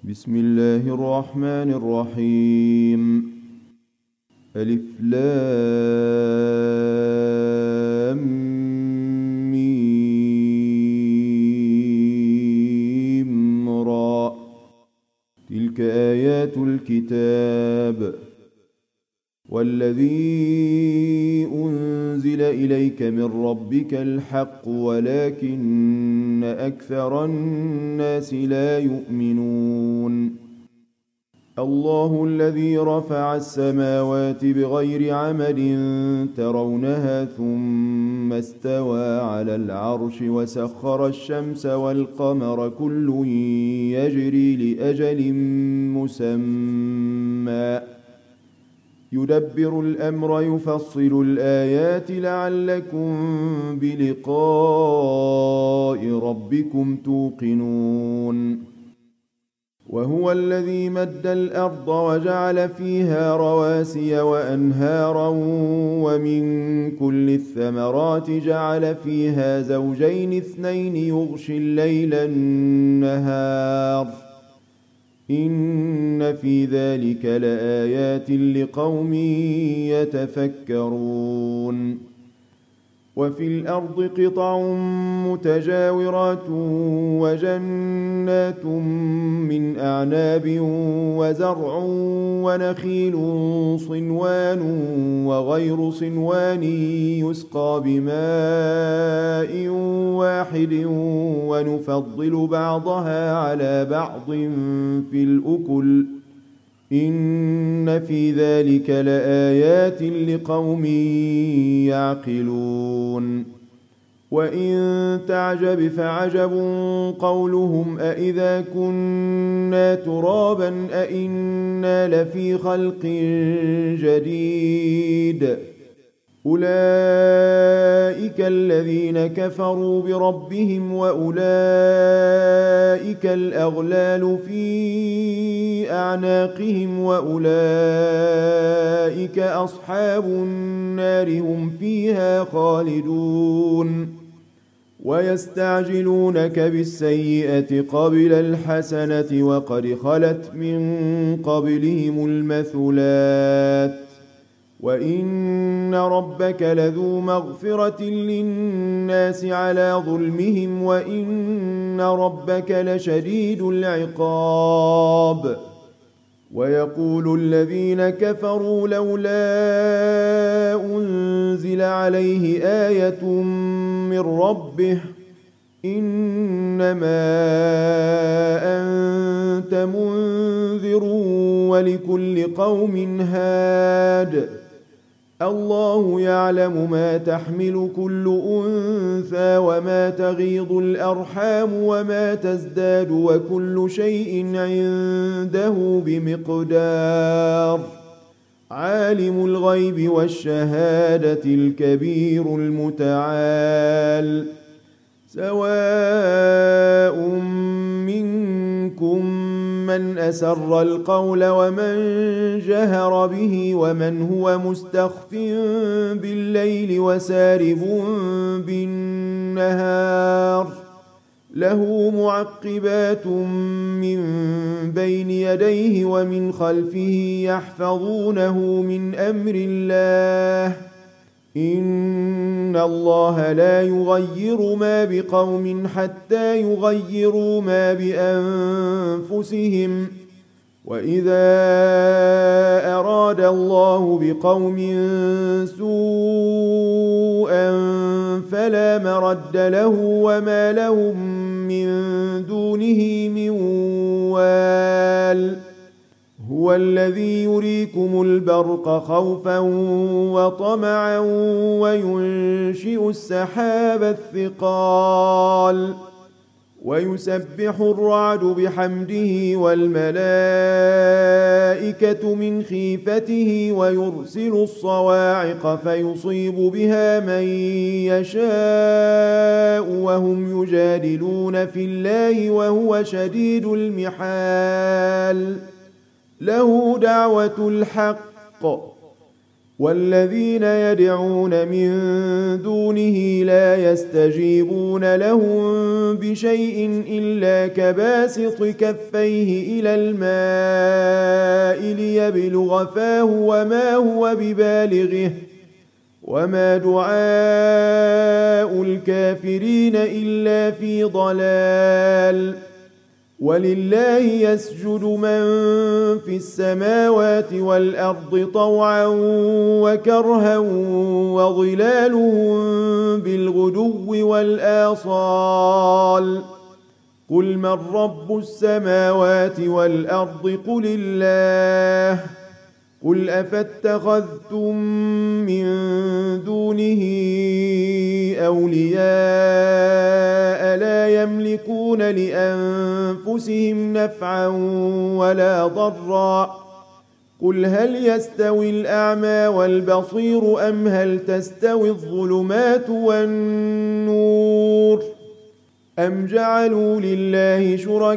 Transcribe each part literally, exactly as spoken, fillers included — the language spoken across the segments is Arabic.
بسم الله الرحمن الرحيم. ألف لام ميم را. تلك آيات الكتاب. والذي أنزل إليك من ربك الحق ولكن أكثر الناس لا يؤمنون. الله الذي رفع السماوات بغير عمد ترونها ثم استوى على العرش وسخر الشمس والقمر كل يجري لأجل مسمى يدبر الأمر يفصل الآيات لعلكم بلقاء ربكم توقنون. وهو الذي مد الأرض وجعل فيها رواسي وأنهارا ومن كل الثمرات جعل فيها زوجين اثنين يغشي الليل النهار إن في ذلك لآيات لقوم يتفكرون. وفي الأرض قطع متجاورات وجنات من أعناب وزرع ونخيل صنوان وغير صنوان يسقى بماء واحد ونفضل بعضها على بعض في الأكل إن في ذلك لآيات لقوم يعقلون. وإن تعجب فعجب قولهم أإذا كنا ترابا أإنا لفي خلق جديد أولئك الذين كفروا بربهم وأولئك الأغلال في أعناقهم وأولئك أصحاب النار هم فيها خالدون. ويستعجلونك بالسيئة قبل الحسنة وقد خلت من قبلهم المثلات وإن ربك لذو مغفرة للناس على ظلمهم وإن ربك لشديد العقاب. ويقول الذين كفروا لولا أنزل عليه آية من ربه إنما أنت منذر ولكل قوم هاد الله يعلم ما تحمل كل أنثى وما تغيض الأرحام وما تزداد وكل شيء عنده بمقدار. عالم الغيب والشهادة الكبير المتعال. سواء منكم من أسر القول ومن جهر به ومن هو مستخف بالليل وسارب بالنهار له معقبات من بين يديه ومن خلفه يحفظونه من أمر الله إن الله لا يغير ما بقوم حتى يغيروا ما بأنفسهم وإذا أراد الله بقوم سوءا فلا مرد له وما لهم من دونه من وال. هو الذي يريكم البرق خوفا وطمعا وينشئ السحاب الثقال ويسبح الرعد بحمده والملائكة من خيفته ويرسل الصواعق فيصيب بها من يشاء وهم يجادلون في الله وهو شديد المحال. له دعوة الحق والذين يدعون من دونه لا يستجيبون لهم بشيء إلا كباسط كفيه إلى الماء ليبلغ فاه وما هو ببالغه وما دعاء الكافرين إلا في ضلال. ولله يسجد من في السماوات والأرض طوعا وكرها وظلالهم بالغدو والآصال. قل من رب السماوات والأرض قل الله. قل أفاتخذتم من دونه أولياء لا يملكون لأنفسهم نفعا ولا ضرا. قل هل يستوي الأعمى والبصير أم هل تستوي الظلمات والنور أم جعلوا لله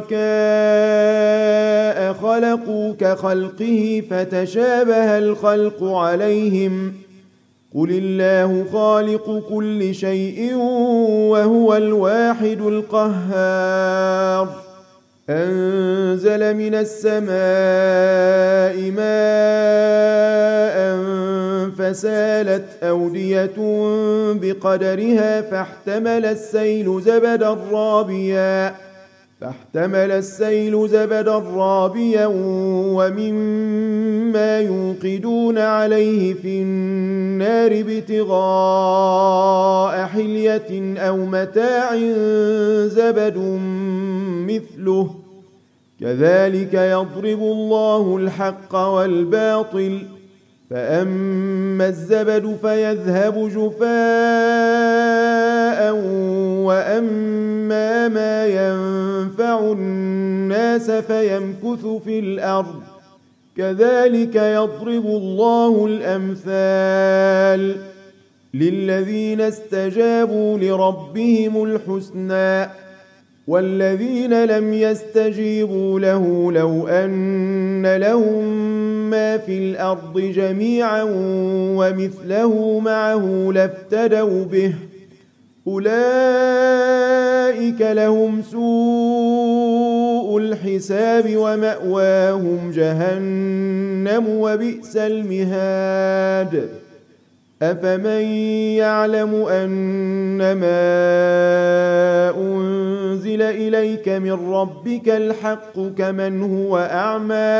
شركاء خلقوا كخلقه فتشابه الخلق عليهم. قل الله خالق كل شيء وهو الواحد القهار. أنزل من السماء ماء فسالت أودية بقدرها فاحتمل السيل زبدا رابيا فاحتمل السيل زبدا رابيا ومما يوقدون عليه في النار ابتغاء حلية أو متاع زبد مثله كذلك يضرب الله الحق والباطل. فأما الزبد فيذهب جفاء وأما ما ينفع الناس فيمكث في الأرض كذلك يضرب الله الأمثال. للذين استجابوا لربهم الحسنى والذين لم يستجيبوا له لو أن لهم ما في الأرض جميعا ومثله معه لافتدوا به أولئك لهم سوء الحساب ومأواهم جهنم وبئس المهاد. أفمن يعلم أنما أنزل إليك من ربك الحق كمن هو أعمى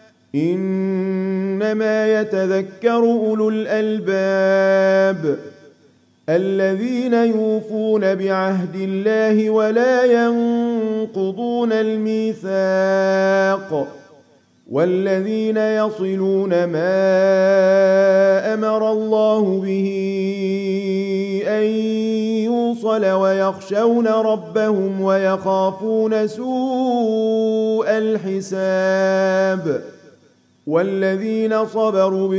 إنما يتذكر أولو الألباب الذين يوفون بعهد الله ولا ينقضون الميثاق والذين يصلون ما أمر الله به أن يوصل ويخشون ربهم ويخافون سوء الحساب والذين صبروا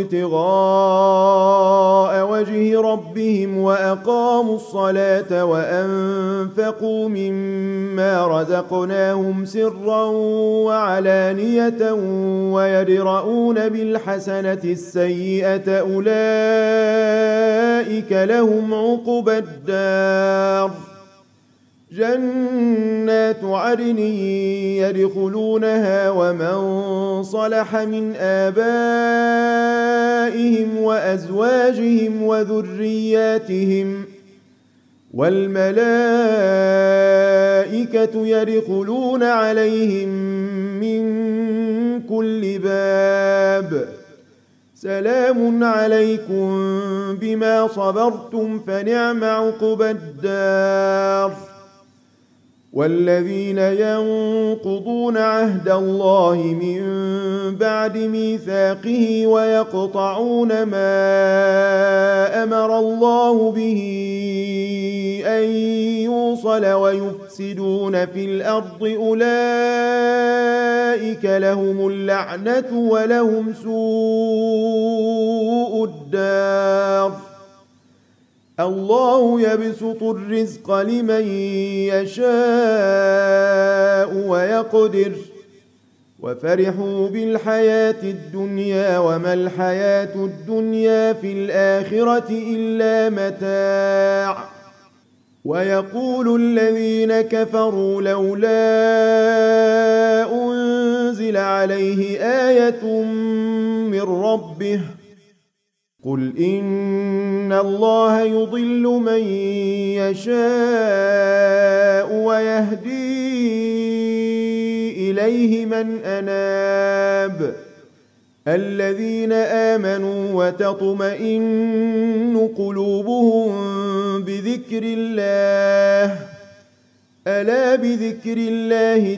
ابتغاء وجه ربهم وأقاموا الصلاة وأنفقوا مما رزقناهم سرا وعلانية ويدرؤون بالحسنة السيئة أولئك لهم عقبى الدار جنات عدن يدخلونها ومن صلح من آبائهم وأزواجهم وذرياتهم والملائكة يدخلون عليهم من كل باب سلام عليكم بما صبرتم فنعم عقبى الدار. والذين ينقضون عهد الله من بعد ميثاقه ويقطعون ما أمر الله به أن يوصل ويفسدون في الأرض أولئك لهم اللعنة ولهم سوء الدار. الله يبسط الرزق لمن يشاء ويقدر وفرحوا بالحياة الدنيا وما الحياة الدنيا في الآخرة إلا متاع. ويقول الذين كفروا لولا أنزل عليه آية من ربه قل إن الله يضل من يشاء ويهدي إليه من أناب الذين آمنوا وتطمئن قلوبهم بذكر الله ألا بذكر الله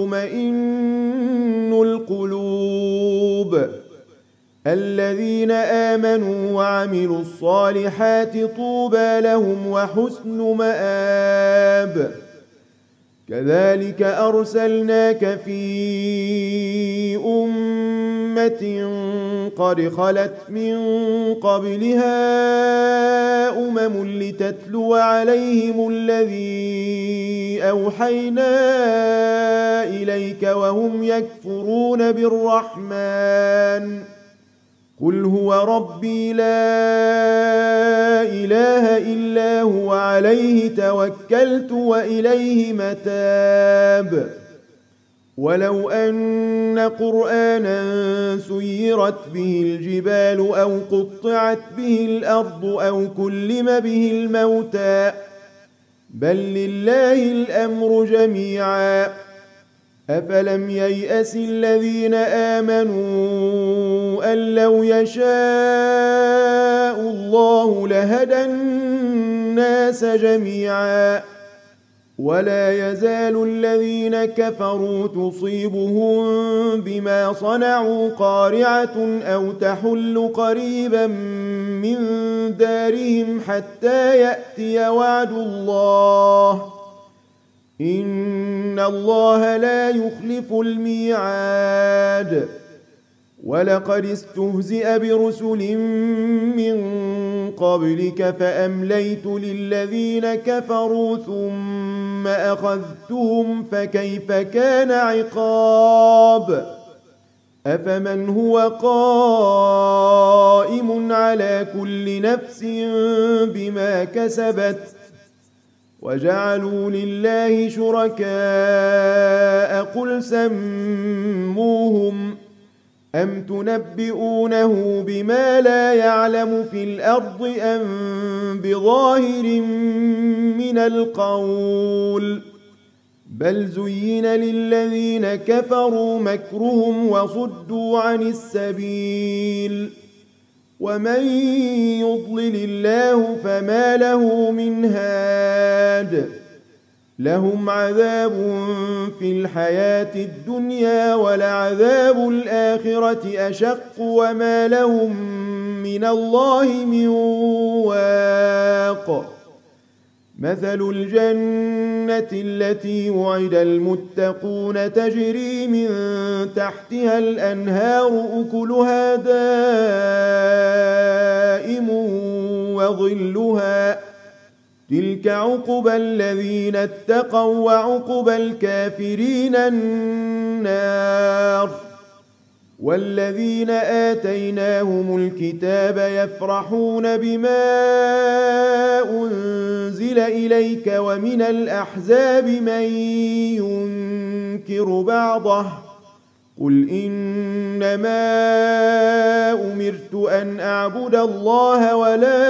تطمئن القلوب الذين آمنوا وعملوا الصالحات طوبى لهم وحسن مآب. كذلك أرسلناك في أمة قد خلت من قبلها أمم لتتلو عليهم الذي أوحينا إليك وهم يكفرون بالرحمن قل هو ربي لا إله إلا هو عليه توكلت وإليه متاب. ولو أن قرآنا سيرت به الجبال أو قطعت به الأرض أو كلم به الموتى بل لله الأمر جميعا أفلم ييأس الذين آمنوا أن لو يشاء الله لهدى الناس جميعا ولا يزال الذين كفروا تصيبهم بما صنعوا قارعة أو تحل قريبا من دارهم حتى يأتي وعد الله إن الله لا يخلف الميعاد. ولقد استهزئ برسل من قبلك فأمليت للذين كفروا ثم أخذتهم فكيف كان عقاب. أفمن هو قائم على كل نفس بما كسبت وجعلوا لله شركاء قل سموهم أم تنبئونه بما لا يعلم في الأرض أم بظاهر من القول بل زين للذين كفروا مكرهم وصدوا عن السبيل ومن يضلل الله فما له من هاد لهم عذاب في الحياة الدنيا ولعذاب الآخرة أشق وما لهم من الله من واق. مثل الجنة التي وعد المتقون تجري من تحتها الأنهار أكلها دائم وظلها تلك عقبى الذين اتقوا وعقبى الكافرين النار. والذين آتيناهم الكتاب يفرحون بما أنزل إليك ومن الأحزاب من ينكر بعضه قل إنما أمرت أن أعبد الله ولا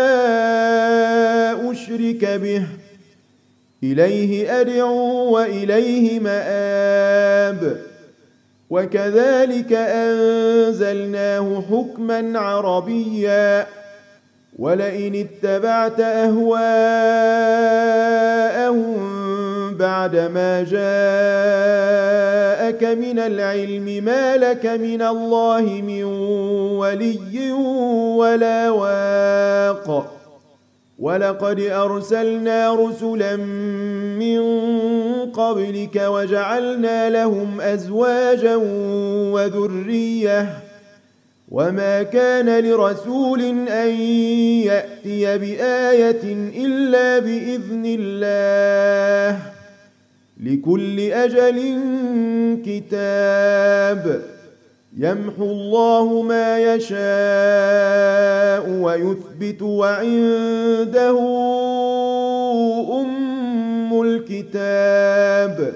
أشرك به إليه أدعو وإليه مآب. وكذلك أنزلناه حكما عربيا ولئن اتبعت أهواءهم بعدما جاءك من العلم ما لك من الله من ولي ولا واق. ولقد أرسلنا رسلا من قبلك وجعلنا لهم أزواجا وذرية وما كان لرسول أن يأتي بآية إلا بإذن الله لكل أجل كتاب يمحو الله ما يشاء ويثبت وعنده أم الكتاب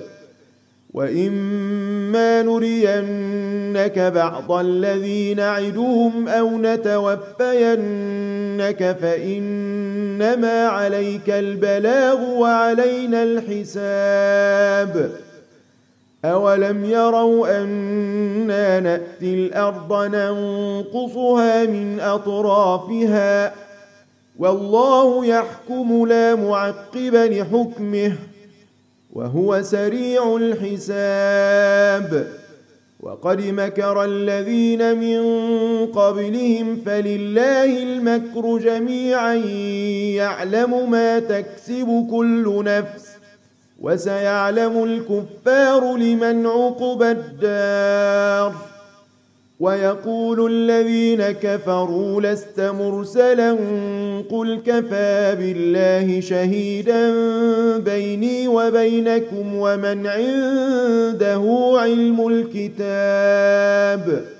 وإما نرينك بعض الذي نعدهم أو نتوفينك فإنما عليك البلاغ وعلينا الحساب أولم يروا أنا نأتي الأرض ننقصها من أطرافها والله يحكم لا معقب لحكمه وهو سريع الحساب وقد مكر الذين من قبلهم فلله المكر جميعا يعلم ما تكسب كل نفس وسيعلم الكفار لمن عقبى الدار ويقول الذين كفروا لست مرسلا قل كفى بالله شهيدا بيني وبينكم ومن عنده علم الكتاب